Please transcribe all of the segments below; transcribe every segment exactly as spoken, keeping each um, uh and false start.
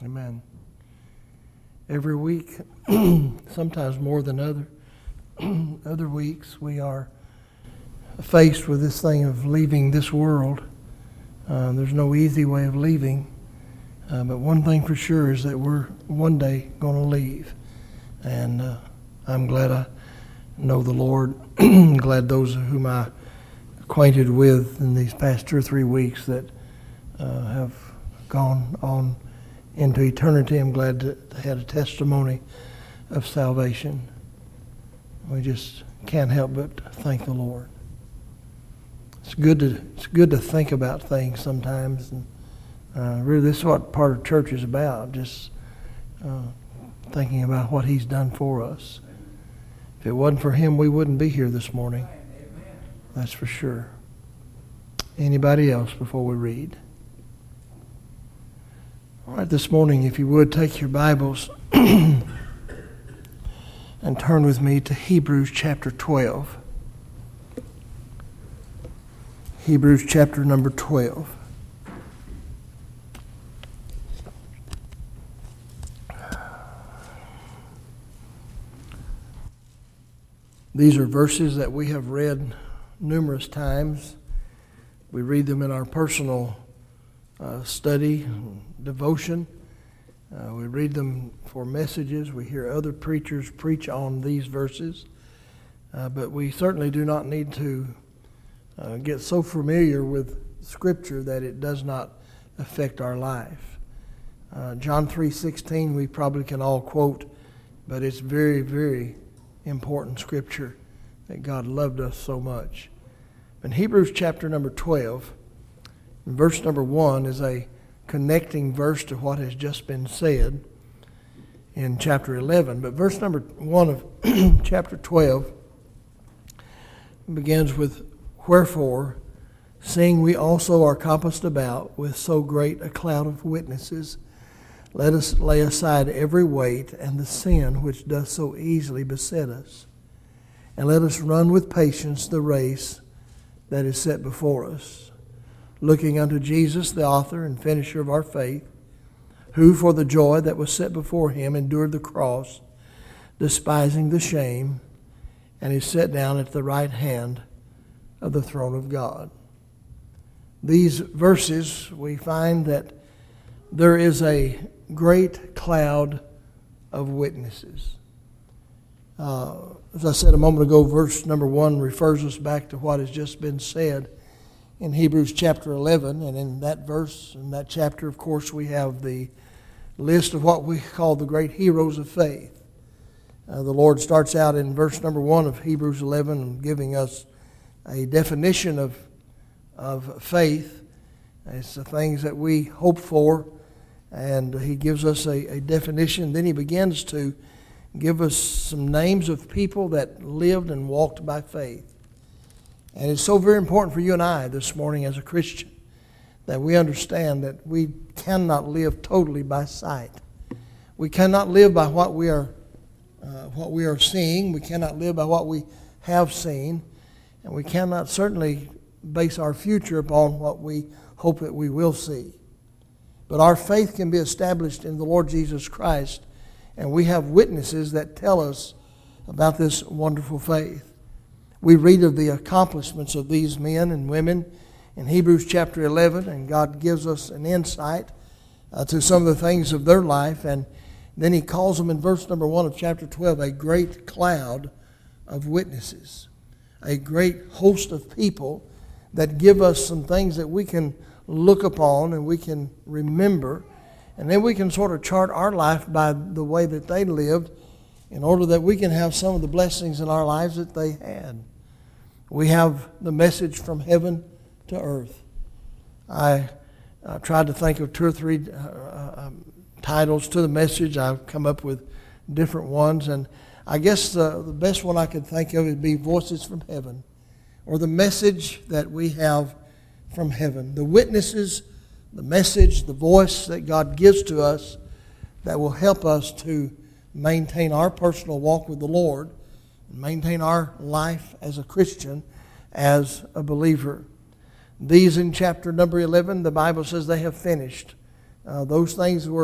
Amen. Every week, sometimes more than other other weeks, we are faced with this thing of leaving this world. Uh, there's no easy way of leaving, uh, but one thing for sure is that we're one day going to leave. And uh, I'm glad I know the Lord, glad those whom I acquainted with in these past two or three weeks that uh, have gone on into eternity. I'm glad to had a testimony of salvation. We just can't help but thank the Lord. It's good to it's good to think about things sometimes, and uh, really this is what part of church is about. Just uh, thinking about what He's done for us. If it wasn't for Him, we wouldn't be here this morning. That's for sure. Anybody else before we read? All right, this morning, if you would, take your Bibles and turn with me to Hebrews chapter twelve. Hebrews chapter number twelve. These are verses that we have read numerous times. We read them in our personal uh, study, devotion. Uh, we read them for messages. We hear other preachers preach on these verses. Uh, but we certainly do not need to uh, get so familiar with Scripture that it does not affect our life. Uh, John three sixteen we probably can all quote, but it's very, very important Scripture that God loved us so much. In Hebrews chapter number twelve, verse number one is a connecting verse to what has just been said in chapter eleven. But verse number one of chapter twelve begins with, "Wherefore, seeing we also are compassed about with so great a cloud of witnesses, let us lay aside every weight and the sin which doth so easily beset us, and let us run with patience the race that is set before us, looking unto Jesus, the author and finisher of our faith, who for the joy that was set before him endured the cross, despising the shame, and is set down at the right hand of the throne of God." These verses, we find that there is a great cloud of witnesses. Uh, as I said a moment ago, verse number one refers us back to what has just been said in Hebrews chapter eleven. And in that verse, in that chapter, of course, we have the list of what we call the great heroes of faith. Uh, the Lord starts out in verse number one of Hebrews eleven giving us a definition of, of faith. It's the things that we hope for. And He gives us a, a definition. Then He begins to give us some names of people that lived and walked by faith. And it's so very important for you and I this morning as a Christian that we understand that we cannot live totally by sight. We cannot live by what we are, uh, what we are seeing. We cannot live by what we have seen. And we cannot certainly base our future upon what we hope that we will see. But our faith can be established in the Lord Jesus Christ, and we have witnesses that tell us about this wonderful faith. We read of the accomplishments of these men and women in Hebrews chapter eleven, and God gives us an insight uh, to some of the things of their life, and then He calls them in verse number one of chapter twelve a great cloud of witnesses, a great host of people that give us some things that we can look upon and we can remember, and then we can sort of chart our life by the way that they lived in order that we can have some of the blessings in our lives that they had. We have the message from heaven to earth. I uh, tried to think of two or three uh, um, titles to the message. I've come up with different ones, and I guess uh, the best one I could think of would be Voices from Heaven, or the message that we have from heaven. The witnesses, the message, the voice that God gives to us that will help us to maintain our personal walk with the Lord, and maintain our life as a Christian, as a believer. These in chapter number eleven, the Bible says they have finished. Uh, those things were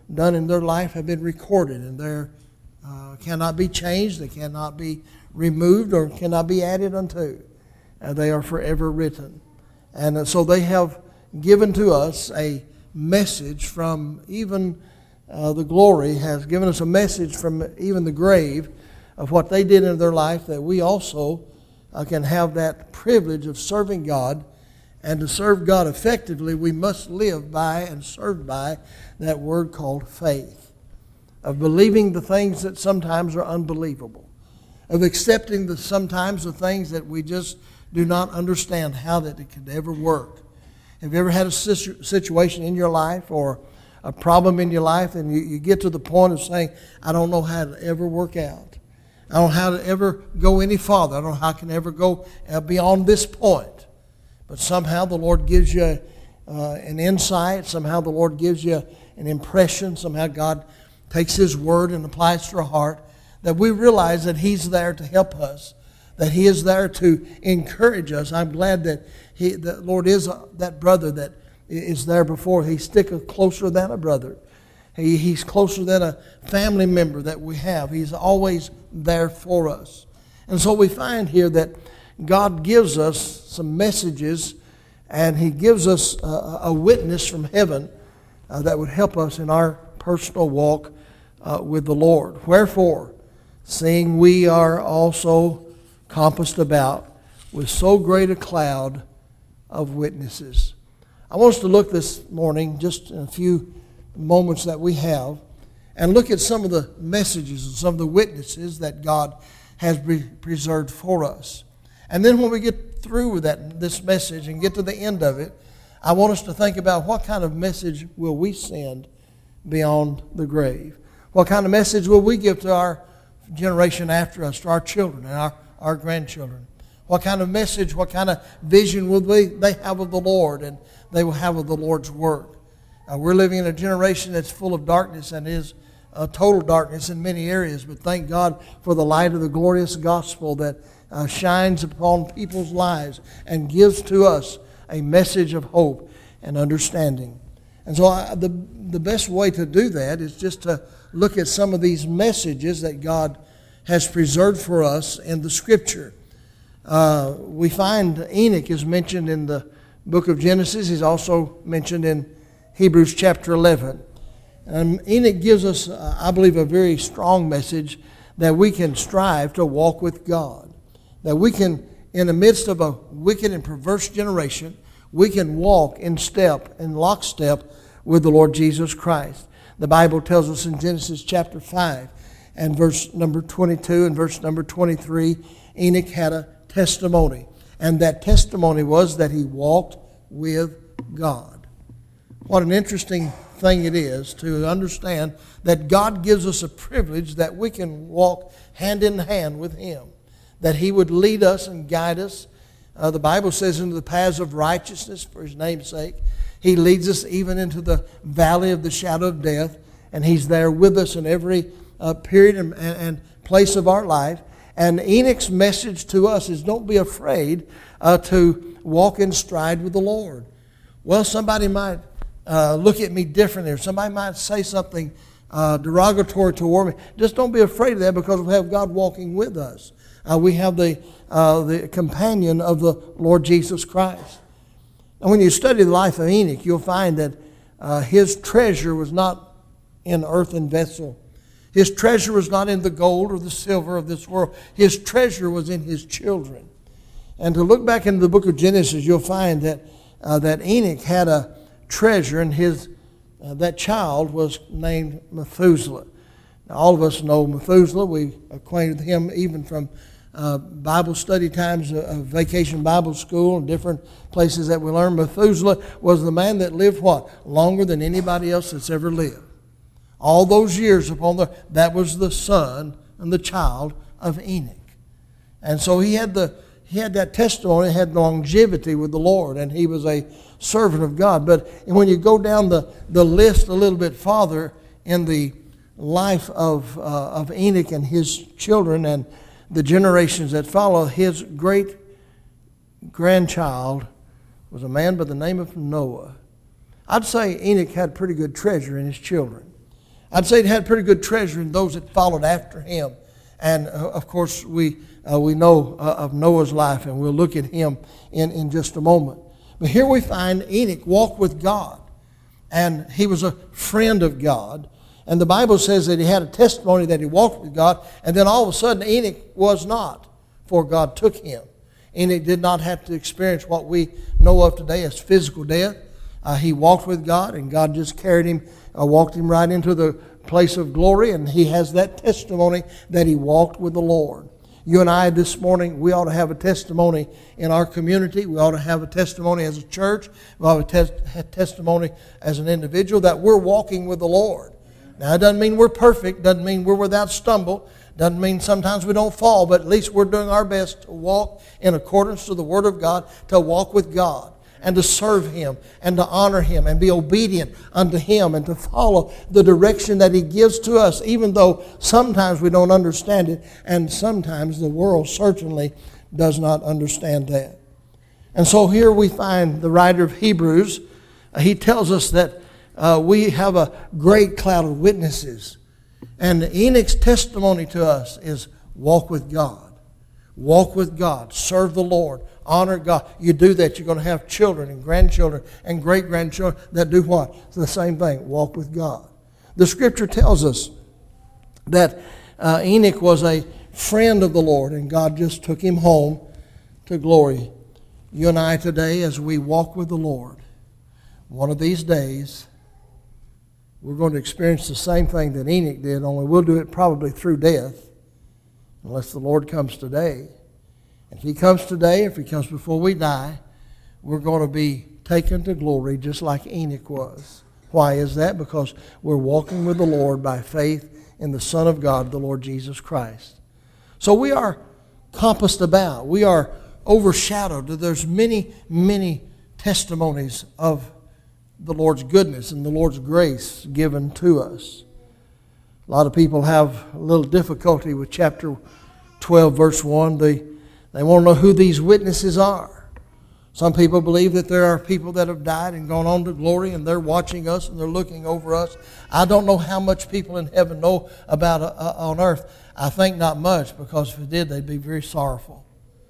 done in their life have been recorded, and they uh, cannot be changed, they cannot be removed, or cannot be added unto. And they are forever written. And uh, so they have given to us a message from even uh, the glory, has given us a message from even the grave of what they did in their life, that we also uh, can have that privilege of serving God. And to serve God effectively, we must live by and serve by that word called faith, of believing the things that sometimes are unbelievable, of accepting the sometimes the things that we just do not understand how that it could ever work. Have you ever had a situation in your life or a problem in your life, and you, you get to the point of saying, I don't know how to ever work out. I don't know how to ever go any farther. I don't know how I can ever go beyond this point. But somehow the Lord gives you uh, an insight. Somehow the Lord gives you an impression. Somehow God takes His word and applies it to our heart, that we realize that He's there to help us, that He is there to encourage us. I'm glad that He, the Lord is uh, that brother that is there before. He's sticking closer than a brother. He, he's closer than a family member that we have. He's always there for us. And so we find here that God gives us some messages, and He gives us a, a witness from heaven uh, that would help us in our personal walk uh, with the Lord. Wherefore, seeing we are also compassed about with so great a cloud of witnesses. I want us to look this morning, just in a few moments that we have, and look at some of the messages and some of the witnesses that God has preserved for us. And then when we get through with that this message and get to the end of it, I want us to think about what kind of message will we send beyond the grave? What kind of message will we give to our generation after us, to our children and our, our grandchildren? What kind of message, what kind of vision will they, they have of the Lord, and they will have of the Lord's work? Uh, we're living in a generation that's full of darkness and is uh, total darkness in many areas, but thank God for the light of the glorious gospel that uh, shines upon people's lives and gives to us a message of hope and understanding. And so I, the, the best way to do that is just to look at some of these messages that God has preserved for us in the Scripture. Uh, we find Enoch is mentioned in the book of Genesis. He's also mentioned in Hebrews chapter eleven. And Enoch gives us, uh, I believe, a very strong message that we can strive to walk with God. That we can, in the midst of a wicked and perverse generation, we can walk in step, in lockstep with the Lord Jesus Christ. The Bible tells us in Genesis chapter five and verse number twenty-two and verse number twenty-three, Enoch had a testimony. And that testimony was that he walked with God. What an interesting thing it is to understand that God gives us a privilege that we can walk hand in hand with Him. That He would lead us and guide us. Uh, the Bible says into the paths of righteousness for His name's sake. He leads us even into the valley of the shadow of death. And He's there with us in every uh, period and, and place of our life. And Enoch's message to us is don't be afraid uh, to walk in stride with the Lord. Well, somebody might uh, look at me differently, or somebody might say something uh, derogatory toward me. Just don't be afraid of that, because we have God walking with us. Uh, we have the, uh, the companion of the Lord Jesus Christ. And when you study the life of Enoch, you'll find that uh, his treasure was not in earthen vessel. His treasure was not in the gold or the silver of this world. His treasure was in his children. And to look back into the book of Genesis, you'll find that uh, that Enoch had a treasure, and his uh, that child was named Methuselah. Now, all of us know Methuselah. We acquainted him even from uh, Bible study times, uh, vacation Bible school, and different places that we learned. Methuselah was the man that lived what? Longer than anybody else that's ever lived. All those years upon the, that was the son and the child of Enoch. And so he had the he had that testimony, had longevity with the Lord, and he was a servant of God. But when you go down the, the list a little bit farther in the life of, uh, of Enoch and his children and the generations that follow, his great grandchild was a man by the name of Noah. I'd say Enoch had pretty good treasure in his children. I'd say he had pretty good treasure in those that followed after him. And, uh, of course, we uh, we know uh, of Noah's life, and we'll look at him in, in just a moment. But here we find Enoch walked with God, and he was a friend of God. And the Bible says that he had a testimony that he walked with God, and then all of a sudden Enoch was not, for God took him. Enoch did not have to experience what we know of today as physical death. Uh, he walked with God, and God just carried him, uh, walked him right into the place of glory, and he has that testimony that he walked with the Lord. You and I this morning, we ought to have a testimony in our community. We ought to have a testimony as a church. We ought to have a testimony as an individual that we're walking with the Lord. Now, it doesn't mean we're perfect. Doesn't mean we're without stumble. Doesn't mean sometimes we don't fall. But at least we're doing our best to walk in accordance to the Word of God, to walk with God, and to serve Him, and to honor Him, and be obedient unto Him, and to follow the direction that He gives to us, even though sometimes we don't understand it, and sometimes the world certainly does not understand that. And so here we find the writer of Hebrews. Uh, he tells us that uh, we have a great cloud of witnesses. And Enoch's testimony to us is walk with God. Walk with God. Serve the Lord. Honor God. You do that, you're going to have children and grandchildren and great-grandchildren that do what? It's the same thing. Walk with God. The Scripture tells us that uh, Enoch was a friend of the Lord, and God just took him home to glory. You and I today, as we walk with the Lord, one of these days, we're going to experience the same thing that Enoch did, only we'll do it probably through death, unless the Lord comes today. If He comes today, if He comes before we die, we're going to be taken to glory just like Enoch was. Why is that? Because we're walking with the Lord by faith in the Son of God, the Lord Jesus Christ. So we are compassed about. We are overshadowed. There's many, many testimonies of the Lord's goodness and the Lord's grace given to us. A lot of people have a little difficulty with chapter twelve, verse one. They, they want to know who these witnesses are. Some people believe that there are people that have died and gone on to glory, and they're watching us and they're looking over us. I don't know how much people in heaven know about uh, on earth. I think not much, because if it did, they'd be very sorrowful.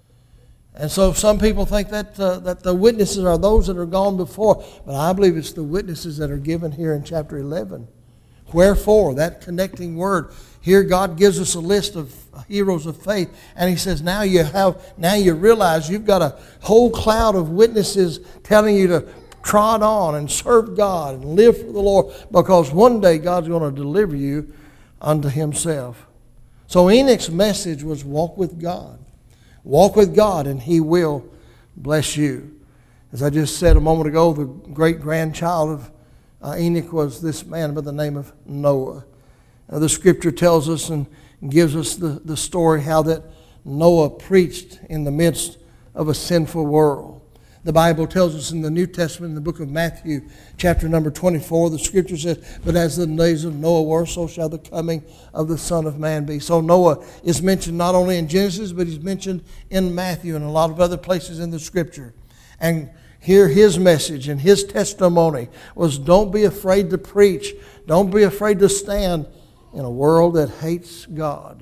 And so some people think that uh, that the witnesses are those that are gone before. But I believe it's the witnesses that are given here in chapter eleven. Wherefore, that connecting word. Here God gives us a list of heroes of faith. And He says, now you have, now you realize you've got a whole cloud of witnesses telling you to trot on and serve God and live for the Lord. Because one day God's going to deliver you unto Himself. So Enoch's message was walk with God. Walk with God, and He will bless you. As I just said a moment ago, the great-grandchild of uh, Enoch was this man by the name of Noah. Now, the Scripture tells us and gives us the, the story how that Noah preached in the midst of a sinful world. The Bible tells us in the New Testament, in the book of Matthew, chapter number twenty-four, the Scripture says, but as the days of Noah were, so shall the coming of the Son of Man be. So Noah is mentioned not only in Genesis, but he's mentioned in Matthew and a lot of other places in the Scripture. And here his message and his testimony was, don't be afraid to preach. Don't be afraid to stand in a world that hates God.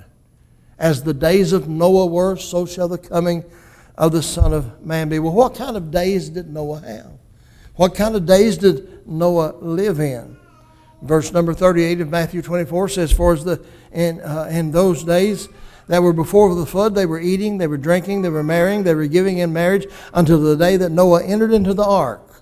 As the days of Noah were, so shall the coming of the Son of Man be. Well, what kind of days did Noah have? What kind of days did Noah live in? Verse number thirty-eight of Matthew twenty-four says, for as the in, uh, in those days that were before the flood, they were eating, they were drinking, they were marrying, they were giving in marriage until the day that Noah entered into the ark.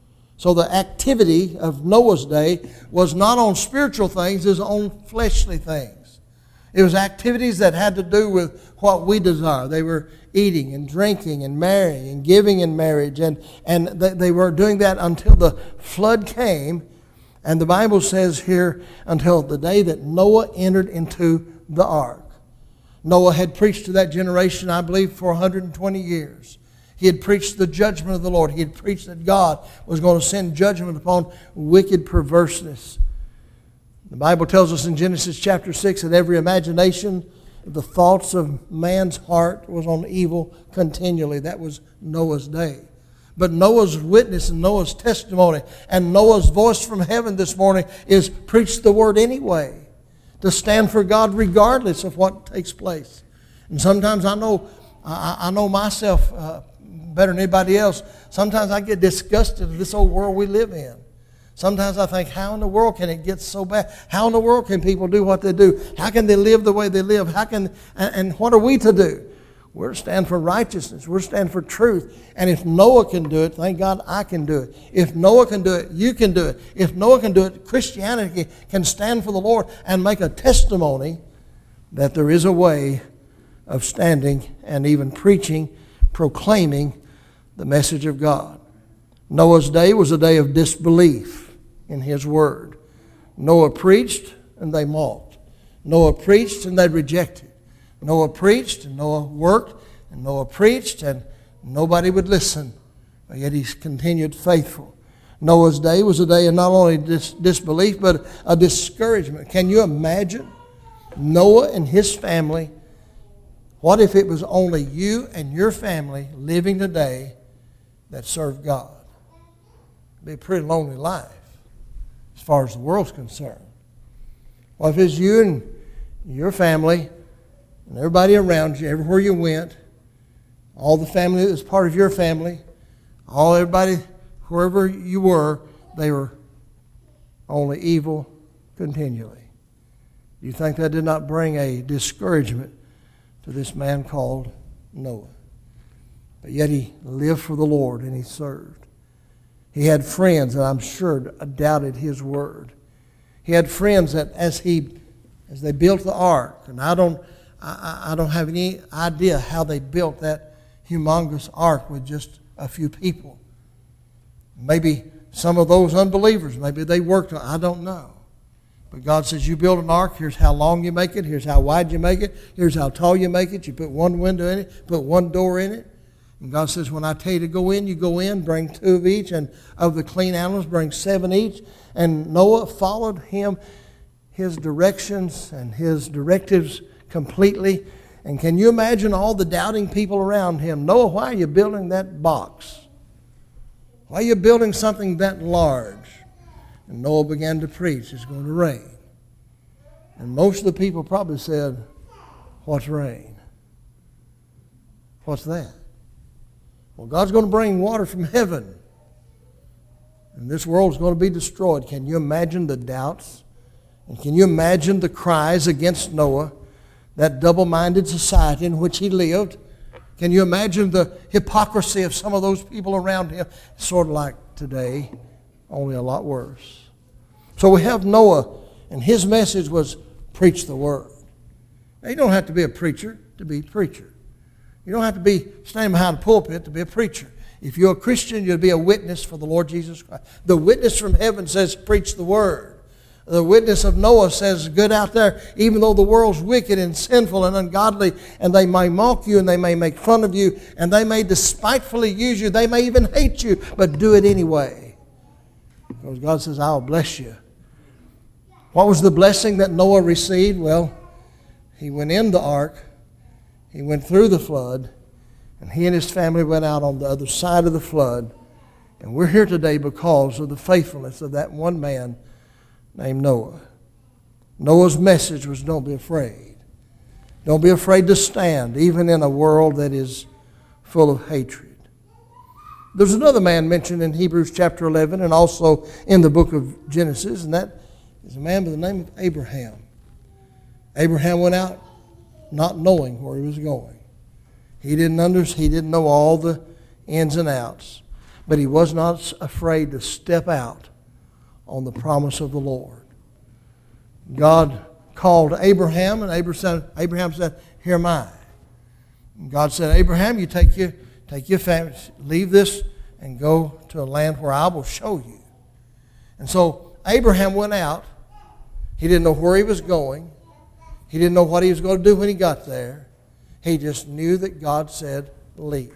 So the activity of Noah's day was not on spiritual things, it was on fleshly things. It was activities that had to do with what we desire. They were eating and drinking and marrying and giving in marriage. And, and they, they were doing that until the flood came. And the Bible says here, until the day that Noah entered into the ark. Noah had preached to that generation, I believe, for one hundred twenty years. He had preached the judgment of the Lord. He had preached that God was going to send judgment upon wicked perverseness. The Bible tells us in Genesis chapter six that every imagination, the thoughts of man's heart was on evil continually. That was Noah's day. But Noah's witness and Noah's testimony and Noah's voice from heaven this morning is preach the word anyway. To stand for God regardless of what takes place. And sometimes I know I, I know myself uh, better than anybody else. Sometimes I get disgusted with this old world we live in. Sometimes I think, how in the world can it get so bad? How in the world can people do what they do? How can they live the way they live? How can and, and what are we to do? We're to stand for righteousness. We're to stand for truth. And if Noah can do it, thank God I can do it. If Noah can do it, you can do it. If Noah can do it, Christianity can stand for the Lord and make a testimony that there is a way of standing and even preaching, proclaiming the message of God. Noah's day was a day of disbelief in his word. Noah preached and they mocked. Noah preached and they rejected. Noah preached and Noah worked and Noah preached and nobody would listen. But yet he continued faithful. Noah's day was a day of not only dis- disbelief but a discouragement. Can you imagine Noah and his family? What if it was only you and your family living today that served God? It'd be a pretty lonely life as far as the world's concerned. What if it's you and your family and everybody around you, everywhere you went, all the family that was part of your family, all everybody, wherever you were, they were only evil continually? Do you think that did not bring a discouragement to this man called Noah? But yet he lived for the Lord and he served. He had friends that I'm sure doubted his word. He had friends that as he, as they built the ark, and I don't, I, I don't have any idea how they built that humongous ark with just a few people. Maybe some of those unbelievers, maybe they worked on it, I don't know. But God says, you build an ark, here's how long you make it, here's how wide you make it, here's how tall you make it, you put one window in it, put one door in it. And God says, when I tell you to go in, you go in, bring two of each, and of the clean animals, bring seven each. And Noah followed him, his directions and his directives completely. And can you imagine all the doubting people around him? Noah, why are you building that box? Why are you building something that large? And Noah began to preach, it's going to rain. And most of the people probably said, what's rain? What's that? Well, God's going to bring water from heaven. And this world is going to be destroyed. Can you imagine the doubts? And can you imagine the cries against Noah, that double-minded society in which he lived? Can you imagine the hypocrisy of some of those people around him? Sort of like today, only a lot worse. So we have Noah, and his message was preach the word. Now, you don't have to be a preacher to be a preacher. You don't have to be standing behind a pulpit to be a preacher. If you're a Christian, you'll be a witness for the Lord Jesus Christ. The witness from heaven says, preach the word. The witness of Noah says, good out there, even though the world's wicked and sinful and ungodly, and they may mock you and they may make fun of you, and they may despitefully use you, they may even hate you, but do it anyway. Because God says, I'll bless you. What was the blessing that Noah received? Well, he went in the ark. He went through the flood, and he and his family went out on the other side of the flood. And we're here today because of the faithfulness of that one man named Noah. Noah's message was, don't be afraid. Don't be afraid to stand, even in a world that is full of hatred. There's another man mentioned in Hebrews chapter eleven and also in the book of Genesis, and that is a man by the name of Abraham. Abraham went out not knowing where he was going. He didn't under, he didn't know all the ins and outs, but he was not afraid to step out on the promise of the Lord. God called Abraham, and Abraham said, Abraham said, here am I. And God said, Abraham, you take your, take your family, leave this and go to a land where I will show you. And so Abraham went out. He didn't know where he was going. He didn't know what he was going to do when he got there. He just knew that God said, leave.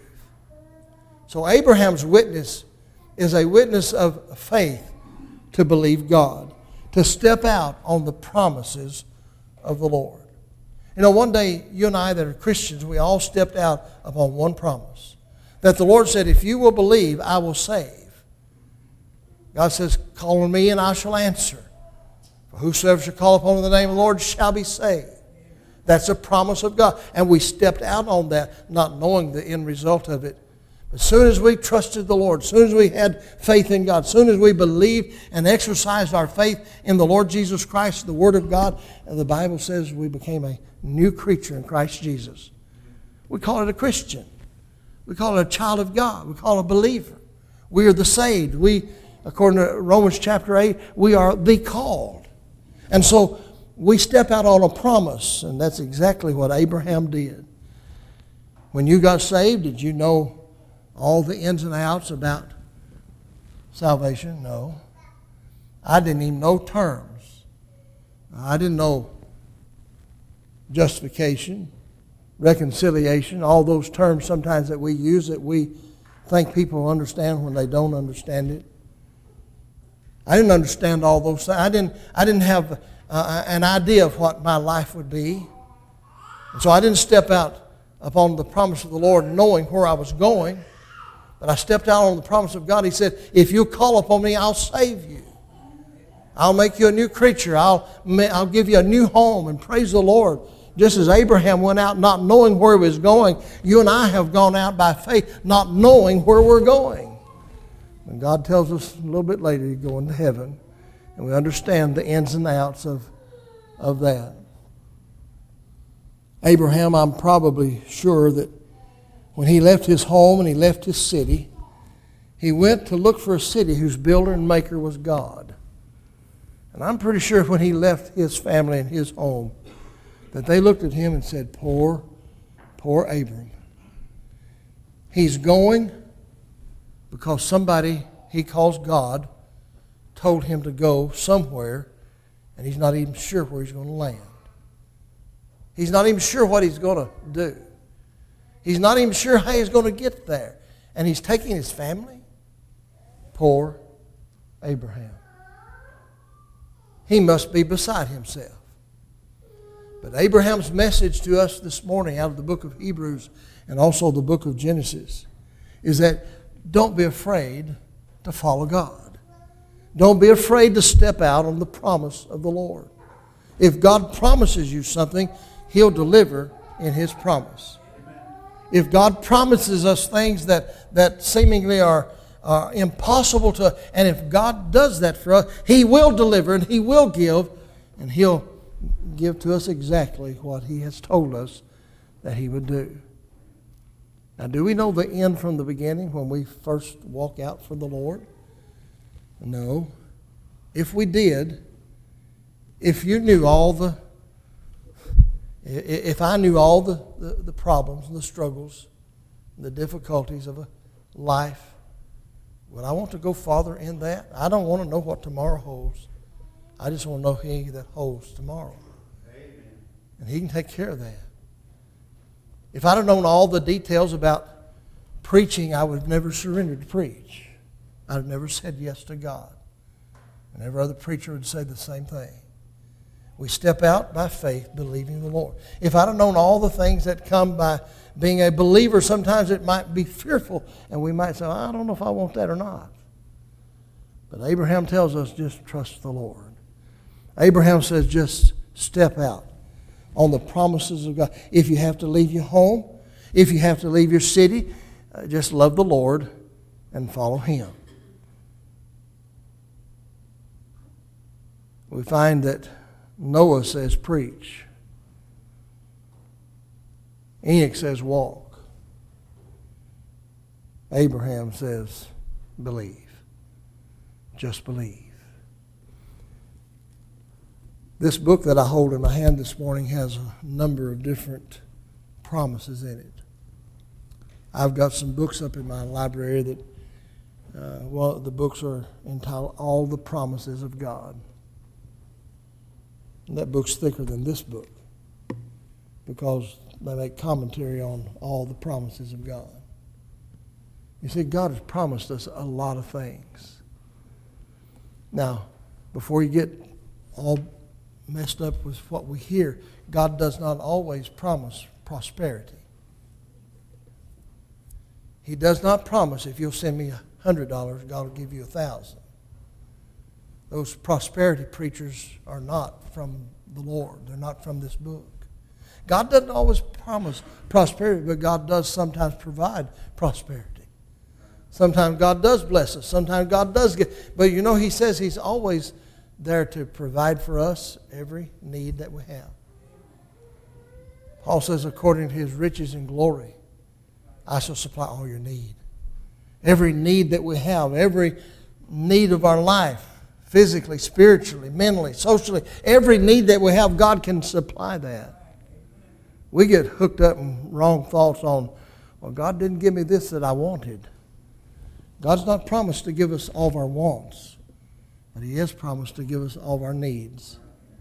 So Abraham's witness is a witness of faith to believe God, to step out on the promises of the Lord. You know, one day, you and I that are Christians, we all stepped out upon one promise. that the Lord said, if you will believe, I will save. God says, call on me and I shall answer. For whosoever shall call upon the name of the Lord shall be saved. That's a promise of God. And we stepped out on that, not knowing the end result of it. But as soon as we trusted the Lord, as soon as we had faith in God, as soon as we believed and exercised our faith in the Lord Jesus Christ, the Word of God, the Bible says we became a new creature in Christ Jesus. We call it a Christian. We call it a child of God. We call it a believer. We are the saved. We, according to Romans chapter eight, we are the called. And so we step out on a promise, and that's exactly what Abraham did. When you got saved, did you know all the ins and outs about salvation? No. I didn't even know terms. I didn't know justification, reconciliation, all those terms sometimes that we use that we think people understand when they don't understand it. I didn't understand all those things. I didn't, I didn't have uh, an idea of what my life would be. And so I didn't step out upon the promise of the Lord knowing where I was going. But I stepped out on the promise of God. He said, if you call upon me, I'll save you. I'll make you a new creature. I'll, I'll give you a new home. And praise the Lord. Just as Abraham went out not knowing where he was going, you and I have gone out by faith not knowing where we're going. And God tells us a little bit later you're going to heaven. And we understand the ins and outs of, of that. Abraham, I'm probably sure that when he left his home and he left his city, he went to look for a city whose builder and maker was God. And I'm pretty sure when he left his family and his home, that they looked at him and said, poor, poor Abram. He's going because somebody he calls God told him to go somewhere, and he's not even sure where he's going to land. He's not even sure what he's going to do. He's not even sure how he's going to get there. And he's taking his family. Poor Abraham. He must be beside himself. But Abraham's message to us this morning out of the book of Hebrews and also the book of Genesis is that don't be afraid to follow God. Don't be afraid to step out on the promise of the Lord. If God promises you something, He'll deliver in His promise. If God promises us things that, that seemingly are, are impossible to, and if God does that for us, He will deliver and He will give, and He'll give to us exactly what He has told us that He would do. Now, do we know the end from the beginning when we first walk out for the Lord? No. If we did, if you knew all the, if I knew all the, the, the problems and the struggles, the difficulties of a life, would I want to go farther in that? I don't want to know what tomorrow holds. I just want to know He that holds tomorrow. Amen. And He can take care of that. If I'd have known all the details about preaching, I would have never surrendered to preach. I'd have never said yes to God. And every other preacher would say the same thing. We step out by faith, believing the Lord. If I'd have known all the things that come by being a believer, sometimes it might be fearful, and we might say, I don't know if I want that or not. But Abraham tells us just trust the Lord. Abraham says just step out on the promises of God. If you have to leave your home, if you have to leave your city, uh, just love the Lord and follow Him. We find that Noah says preach. Enoch says walk. Abraham says believe. Just believe. This book that I hold in my hand this morning has a number of different promises in it. I've got some books up in my library that, uh, well, the books are entitled All the Promises of God. And that book's thicker than this book because they make commentary on all the promises of God. You see, God has promised us a lot of things. Now, before you get all messed up with what we hear, God does not always promise prosperity. He does not promise if you'll send me a hundred dollars, God will give you a thousand. Those prosperity preachers are not from the Lord. They're not from this book. God doesn't always promise prosperity, but God does sometimes provide prosperity. Sometimes God does bless us. Sometimes God does get. But you know, He says He's always there to provide for us every need that we have. Paul says, according to His riches and glory, I shall supply all your need. Every need that we have, every need of our life, physically, spiritually, mentally, socially, every need that we have, God can supply that. We get hooked up in wrong thoughts on, well, God didn't give me this that I wanted. God's not promised to give us all of our wants, but He has promised to give us all of our needs.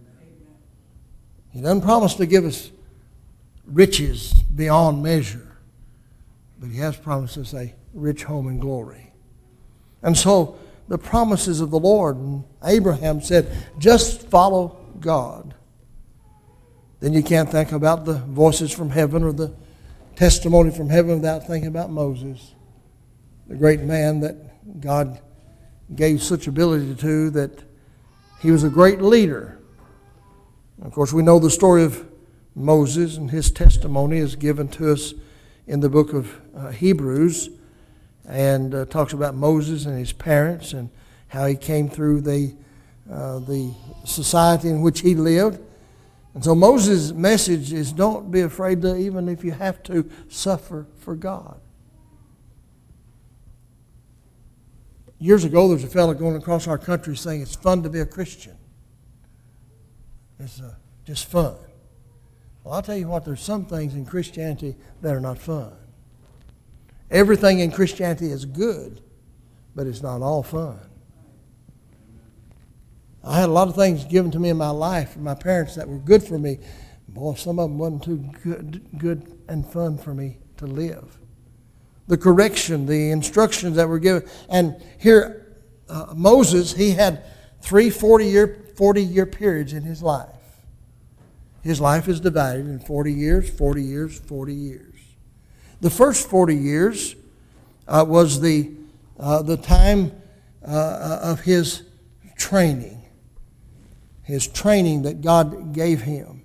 He doesn't promise to give us riches beyond measure, but He has promised us a rich home in glory. And so the promises of the Lord, and Abraham said, just follow God. Then you can't think about the voices from heaven or the testimony from heaven without thinking about Moses, the great man that God gave such ability to, that he was a great leader. Of course, we know the story of Moses, and his testimony is given to us in the book of uh, Hebrews, and uh, talks about Moses and his parents and how he came through the uh, the society in which he lived. And so Moses' message is, don't be afraid to, even if you have to, suffer for God. Years ago, there was a fellow going across our country saying it's fun to be a Christian. It's uh, just fun. Well, I'll tell you what, there's some things in Christianity that are not fun. Everything in Christianity is good, but it's not all fun. I had a lot of things given to me in my life from my parents that were good for me. Boy, some of them wasn't too good, good and fun for me to live. The correction, the instructions that were given. And here, uh, Moses, he had three forty-year forty-year periods in his life. His life is divided in forty years, forty years, forty years. The first forty years uh, was the, uh, the time uh, of his training. His training that God gave him.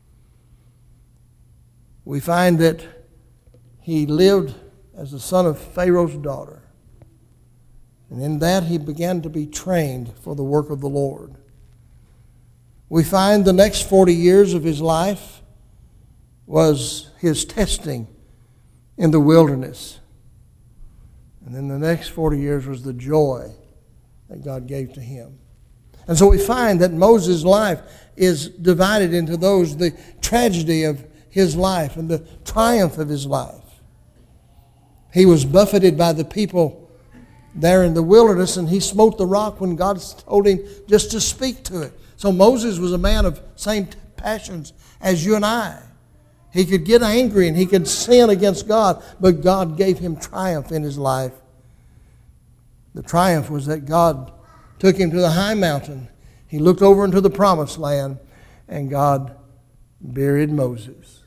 We find that he lived as the son of Pharaoh's daughter. And in that he began to be trained for the work of the Lord. We find the next forty years of his life was his testing in the wilderness. And then the next forty years was the joy that God gave to him. And so we find that Moses' life is divided into those, the tragedy of his life and the triumph of his life. He was buffeted by the people there in the wilderness, and he smote the rock when God told him just to speak to it. So Moses was a man of same passions as you and I. He could get angry and he could sin against God, but God gave him triumph in his life. The triumph was that God took him to the high mountain. He looked over into the promised land, and God buried Moses.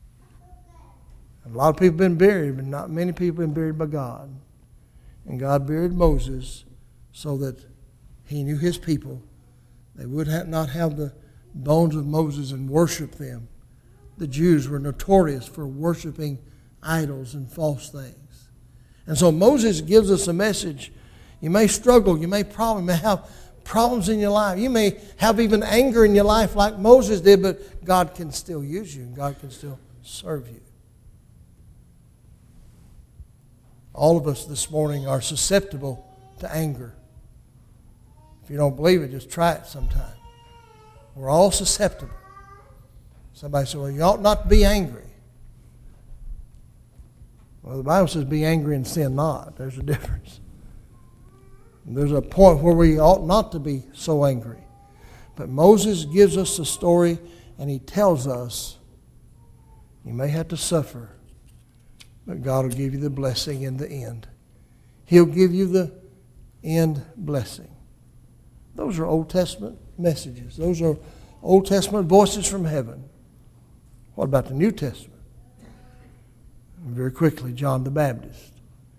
A lot of people have been buried, but not many people have been buried by God. And God buried Moses so that he knew his people. They would have not have the bones of Moses and worship them. The Jews were notorious for worshiping idols and false things. And so Moses gives us a message. You may struggle, you may problem, you may have problems in your life. You may have even anger in your life like Moses did, but God can still use you and God can still serve you. All of us this morning are susceptible to anger. If you don't believe it, just try it sometime. We're all susceptible. Somebody said, well, you ought not to be angry. Well, the Bible says be angry and sin not. There's a difference. And there's a point where we ought not to be so angry. But Moses gives us the story, and he tells us you may have to suffer, but God will give you the blessing in the end. He'll give you the end blessing. Those are Old Testament messages. Those are Old Testament voices from heaven. What about the New Testament? Very quickly, John the Baptist.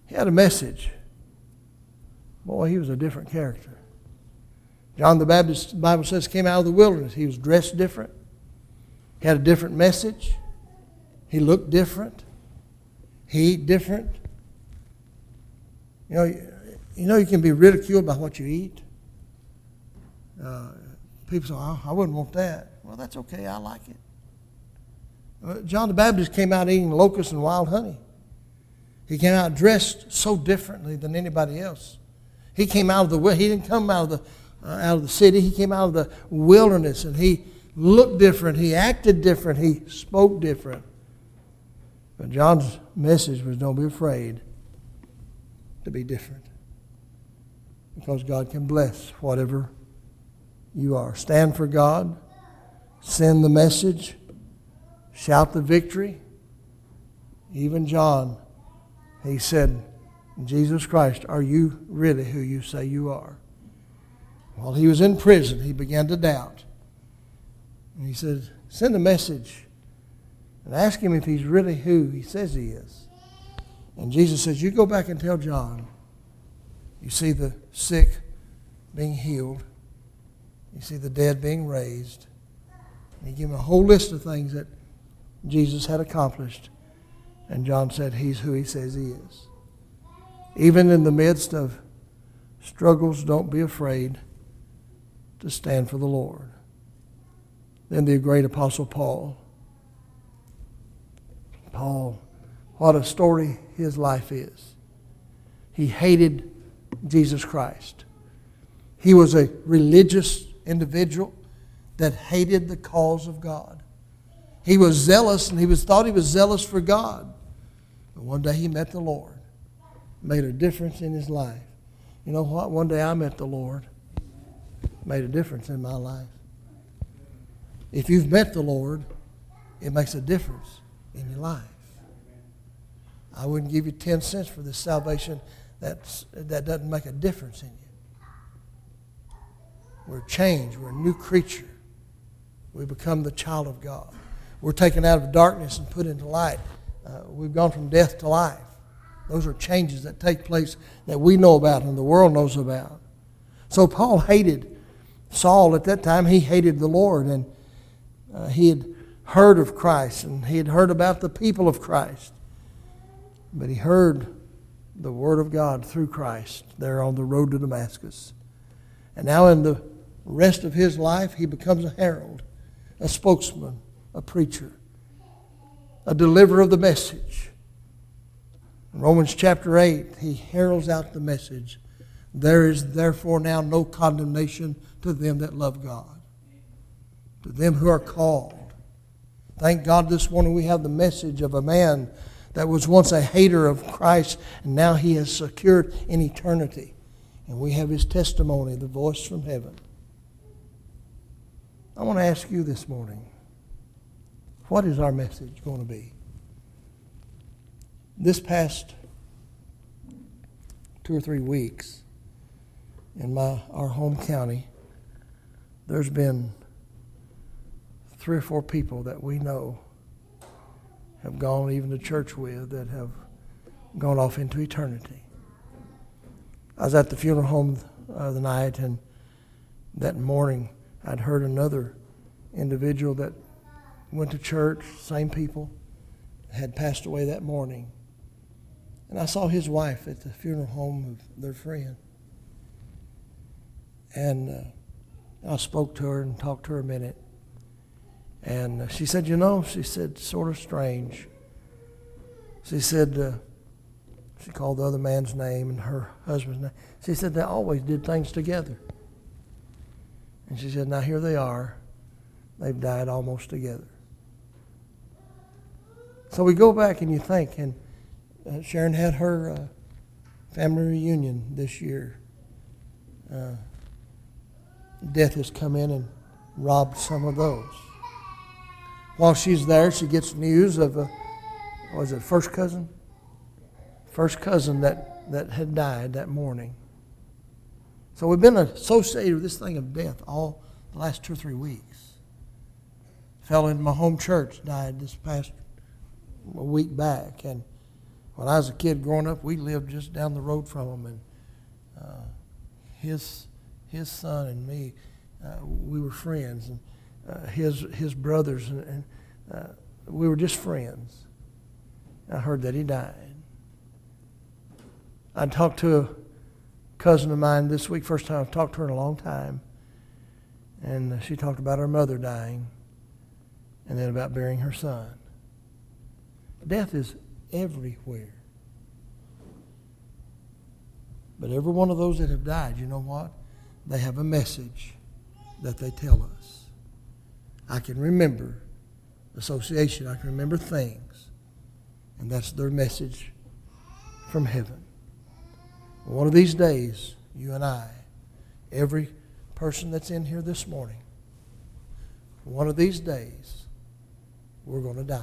He had a message. Boy, he was a different character. John the Baptist, the Bible says, came out of the wilderness. He was dressed different. He had a different message. He looked different. He ate different. You know, you know you can be ridiculed by what you eat. Uh, people say, oh, I wouldn't want that. Well, that's okay. I like it. Uh, John the Baptist came out eating locusts and wild honey. He came out dressed so differently than anybody else. He came out of the he didn't come out of the uh, out of the city. He came out of the wilderness, and he looked different. He acted different. He spoke different. But John's message was, don't be afraid to be different, because God can bless whatever you are. Stand for God. Send the message. Shout the victory. Even John, he said, Jesus Christ, are you really who you say you are? While he was in prison, he began to doubt. And he said, send a message and ask him if he's really who he says he is. And Jesus says, you go back and tell John, you see the sick being healed. You see the dead being raised. And he gave him a whole list of things that Jesus had accomplished. And John said, he's who he says he is. Even in the midst of struggles, don't be afraid to stand for the Lord. Then the great apostle Paul. Paul, what a story his life is. He hated Jesus Christ. He was a religious individual that hated the cause of God. He was zealous, and he was thought he was zealous for God. But one day he met the Lord. Made a difference in his life. You know what? One day I met the Lord. Made a difference in my life. If you've met the Lord, it makes a difference in your life. I wouldn't give you ten cents for this salvation that's, that doesn't make a difference in you. We're changed. We're a new creature. We become the child of God. We're taken out of darkness and put into light. Uh, we've gone from death to life. Those are changes that take place that we know about and the world knows about. So Paul hated Saul at that time. He hated the Lord, and uh, he had heard of Christ, and he had heard about the people of Christ. But he heard the Word of God through Christ there on the road to Damascus. And now in the rest of his life, he becomes a herald, a spokesman, a preacher, a deliverer of the message. In Romans chapter eight, he heralds out the message. There is therefore now no condemnation to them that love God, to them who are called. Thank God this morning we have the message of a man that was once a hater of Christ, and now he has secured in eternity. And we have his testimony, the voice from heaven. I want to ask you this morning, what is our message going to be? This past two or three weeks in my our home county, there's been three or four people that we know have gone even to church with that have gone off into eternity. I was at the funeral home the other night, and that morning I'd heard another individual that went to church, same people, had passed away that morning. And I saw his wife at the funeral home of their friend. And uh, I spoke to her and talked to her a minute. And uh, she said, you know, she said, sort of strange. She said, uh, she called the other man's name and her husband's name. She said they always did things together. And she said, now here they are. They've died almost together. So we go back and you think, and uh, Sharon had her uh, family reunion this year. Uh, death has come in and robbed some of those. While she's there, she gets news of a, what was it, first cousin? First cousin that, that had died that morning. So we've been associated with this thing of death all the last two or three weeks. A fellow in my home church died this past a week back, and When I was a kid growing up, we lived just down the road from him, and uh, his his son and me, uh, we were friends, and uh, his his brothers, and, and uh, we were just friends. I heard that he died. I talked to a cousin of mine this week, first time I've talked to her in a long time, and she talked about her mother dying, and then about burying her son. Death is everywhere. But every one of those that have died, you know what? They have a message that they tell us. I can remember association. I can remember things. And that's their message from heaven. One of these days, you and I, every person that's in here this morning, one of these days, we're going to die.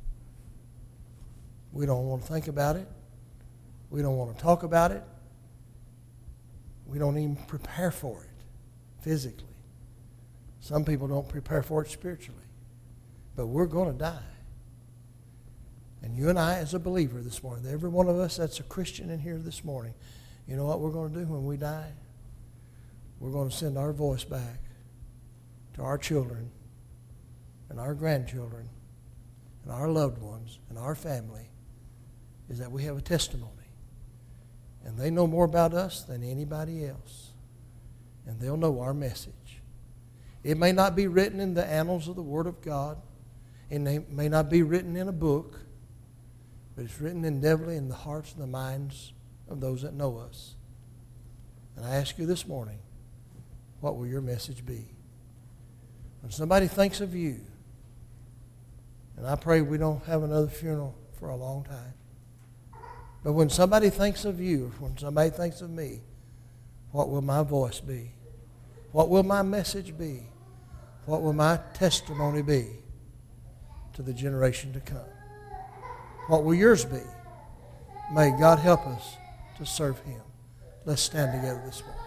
We don't want to think about it. We don't want to talk about it. We don't even prepare for it physically. Some people don't prepare for it spiritually. But we're going to die. And you and I, as a believer this morning, every one of us that's a Christian in here this morning, you know what we're going to do when we die? We're going to send our voice back to our children and our grandchildren and our loved ones and our family, is that we have a testimony. And they know more about us than anybody else. And they'll know our message. It may not be written in the annals of the Word of God. It may not be written in a book. But it's written indelibly in the hearts and the minds of those that know us. And I ask you this morning, what will your message be? When somebody thinks of you, and I pray we don't have another funeral for a long time, but when somebody thinks of you, or when somebody thinks of me, what will my voice be? What will my message be? What will my testimony be to the generation to come? What will yours be? May God help us to serve Him. Let's stand together this morning.